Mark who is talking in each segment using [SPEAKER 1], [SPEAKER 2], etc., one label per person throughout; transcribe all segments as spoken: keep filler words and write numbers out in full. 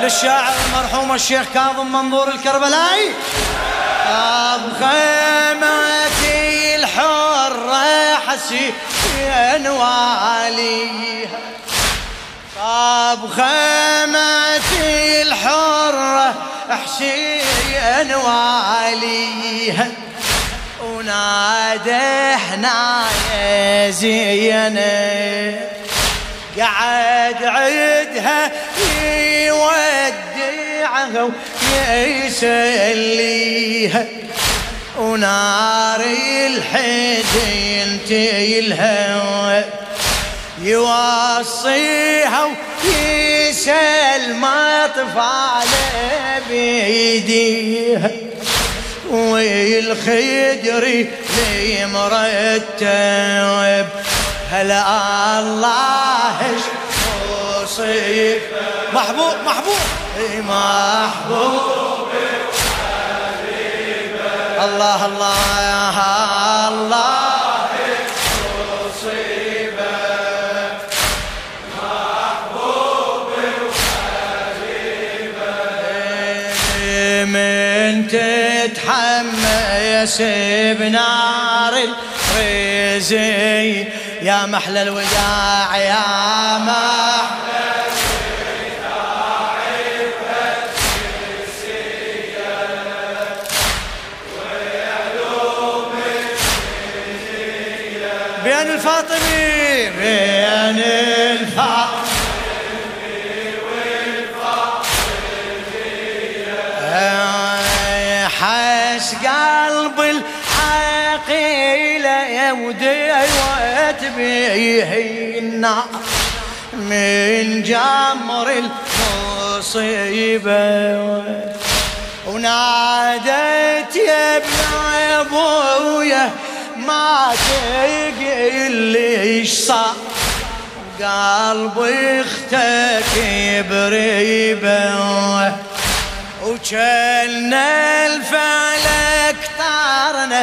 [SPEAKER 1] للشاعر المرحوم الشيخ كاظم منظور الكربلائي. طاب خيمتي الحرة حسين واليها، طاب خيمتي الحرة حسين واليها، ونادحنا يا زينب قعد عدها يودعها ويسليها، ونار الحزن تلهوى يوصيها ويسلم اطفاله بيديها، والخدر مرتب هلا الله يصيب محبوب محبوب محبوب وحبيبه الله الله يا الله يصيبه محبوب وحبيبه، من تتحمس بنار الرزي يا محلى الوداع يا محلى الوداع الفتسية وعلوم الدنيا بين الفاطمي بين الفاطمي والفاطمية، حس قلب العقيلة يا وديوت بيه النار من جمر المصيبة، ونادت يا ابن ابويا ما تقل ليش صار قلبي اختك بريبة، وكلنا الفلك طارنا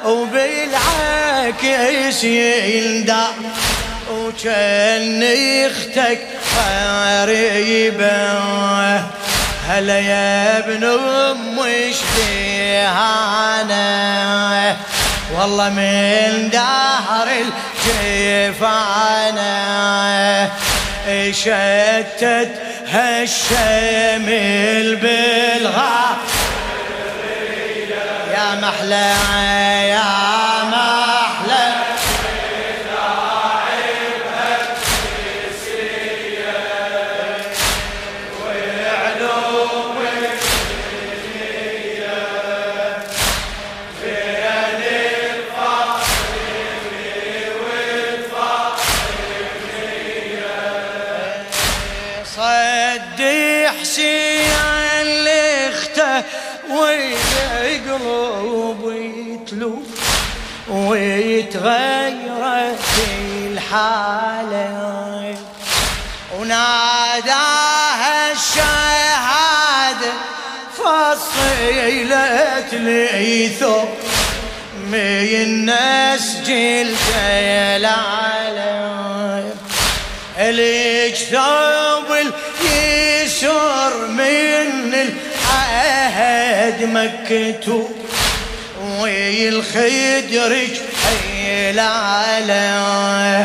[SPEAKER 1] وبالعكس يندع، وكان اختك قريبة هلا يا ابن ام شبيهانا، والله من دهر الجفانا شتت هالشمل بالغا يا محلى يا محلى وعلوم الدنيا بين الفاطمي والفاطمية، صد حسين لاخته والقلوب يتلوف ويتغيرت الحالة، وناداها الشهادة فصيلت ليثو من نسجل العالم، ليش ثوب اليسر من العهد مكتوب والخدرج العالم،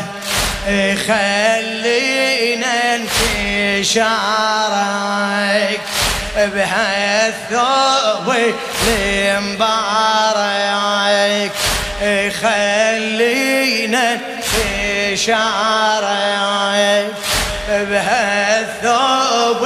[SPEAKER 1] خلينا انتشارك بهالثوب المبارك، خلينا انتشارك بهالثوب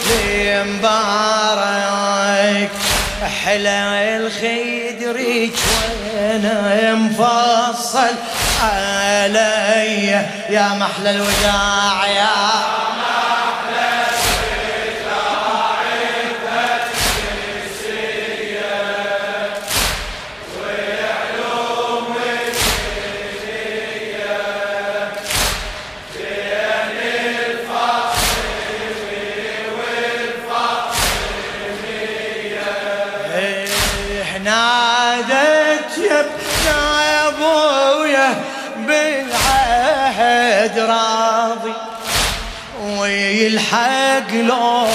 [SPEAKER 1] المبارك، حلا الخدرج وانا مفصل علي يا محلى الوداع يا محلى الوداع الفتسية وعلوم الدنيا بين الفاطمي والفاطمية، نادت يا ابن ابويا بالعهد راضي ويلحق لو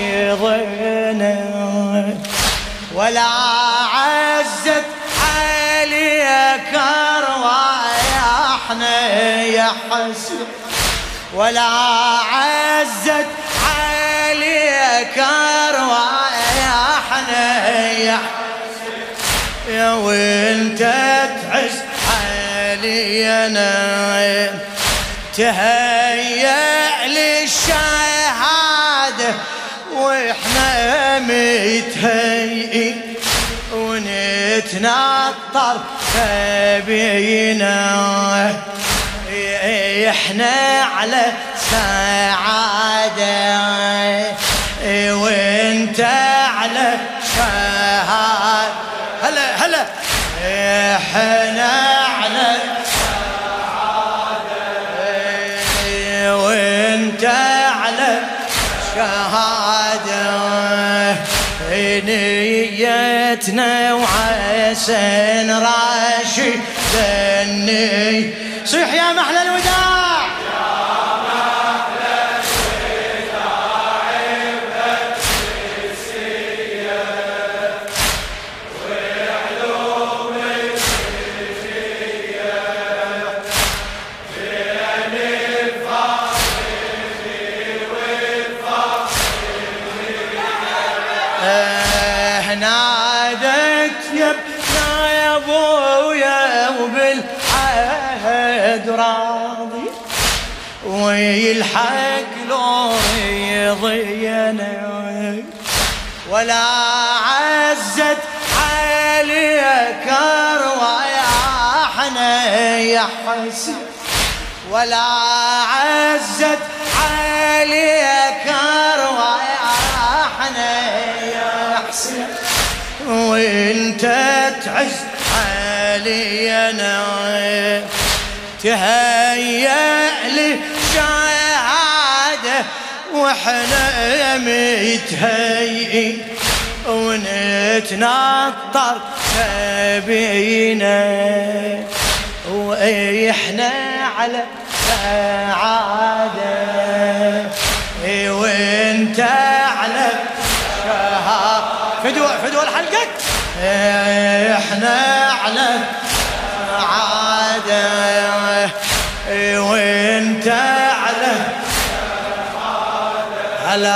[SPEAKER 1] يضينا ولا عزت عليك ارواحنا يا حسن ولا عزت عليك ارواحنا يا حسن يا وانت تعز علينا تهيأ للشهادة واحنا متهيئين ونتنطر بينا احنا على سعادة وانت على شهادة هلا هلا احنا على سعادة وانت على شهادة نيتنا وعسن راشد ذني صيح يا محلى الوداع
[SPEAKER 2] يا محلى الوداع بتسية وعلوم الفية بين الفاصل والفاصل
[SPEAKER 1] نادت يا يا ابويا وبالعهد راضي ويلحق لو يضينا ولا عزت عليك ارواحنا يا حسن ولا عزت عليك ارواحنا يا حسن وانت تعز علينا تهيأ للشهادة واحنا متهيئين ونتنطر بينا واحنا على سعادة وانت على شهادة فدوى فدوى لحلقك احنا على سعادة وانت على على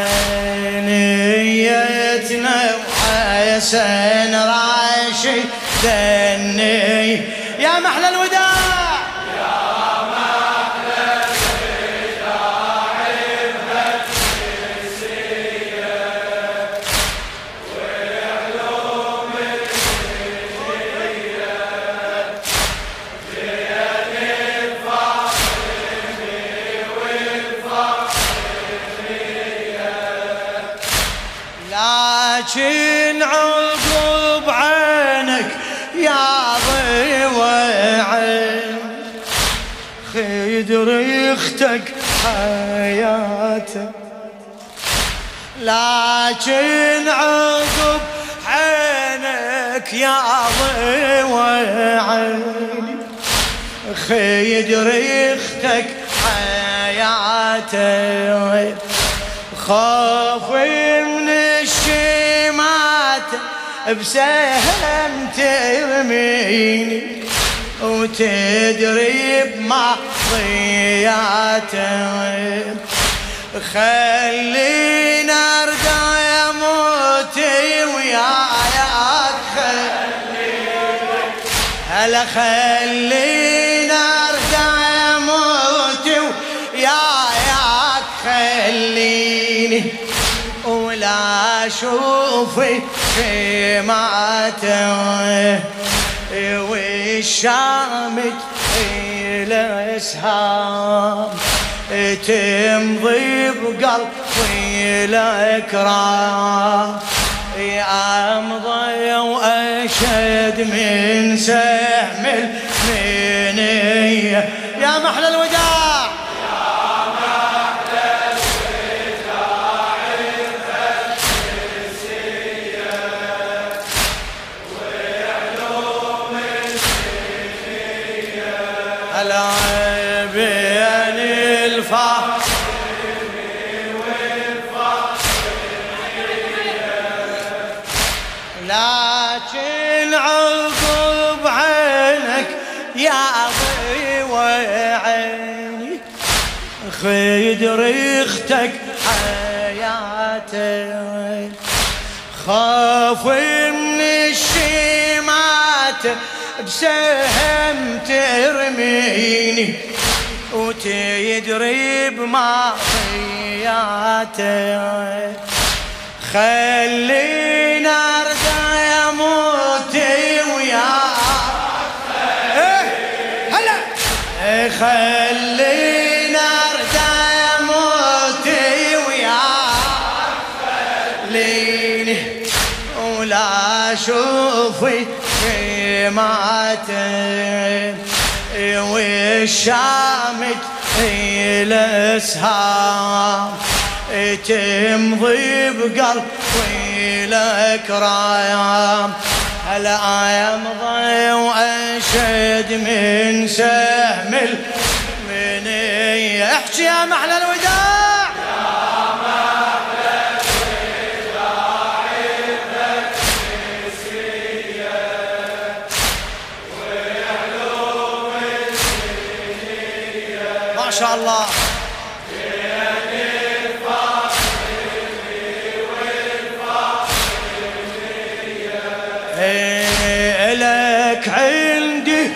[SPEAKER 1] عينيتنا وحسن راشد ذني يا محلى الوداع
[SPEAKER 2] يا محلى الوداع بتسية وعلوم الفية بين الفاصل والفاصل
[SPEAKER 1] لكن عقب عينك يا ضوعين خدر يختك حياته لكن عقب عينك يا ضوعين خدر يختك حياته خاف من الشمات بسهم ترميني وتدري بمعصياته خلينا ارجع يا موتي وياك خليني هلا خلينا ارجع يا موتي وياك خليني ولا اشوفي في ماته والشامت الاسهام تمضي بقلبي الاكرام امضي واشد من سهم المنيه يا محلى الوداع بين الفاصل عظي وعيني خدر اختك حياتي خاف من الشمات بسهم ترميني وتدري بماضياتي خلينا ارجع اموت وياك هلا خلينا ارجع اموت وياك خليني ولا اشوفي ماتت والشامت الاسهام تمضي بقلبي لك رايام هلا يمضي وانشد من سهم من احكي يا محلى الوداع ما شاء الله لك عندي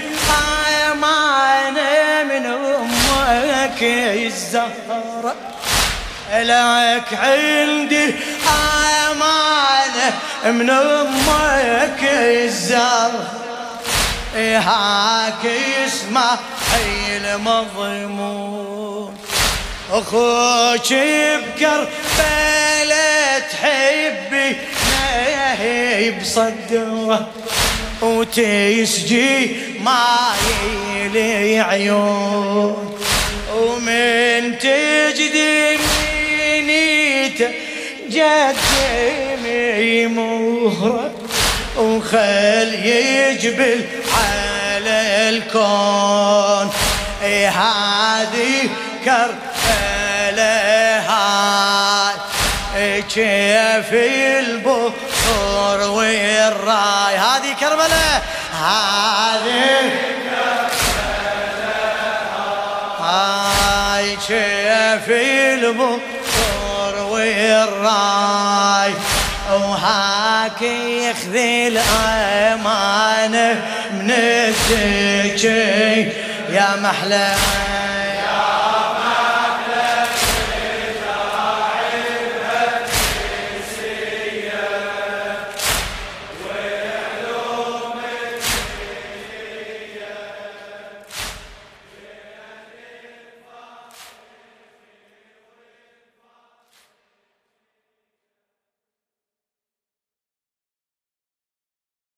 [SPEAKER 1] أمانة من أمك الزهرة لك عندي أمانة من أمك الزهرة هاك اسمع المضمون أخوك بكربلة تحبي نهي بصدره وتسجي ما يلي عيون ومن تجدميني تجدمي مهرة وخل يجبل على الكون هذه كربلاء هاي كيف البحر والراي هذه كربلاء هذه كربلاء هاي كيف البحر والراي وهاك يخذي الأمانة من السكين يا محلى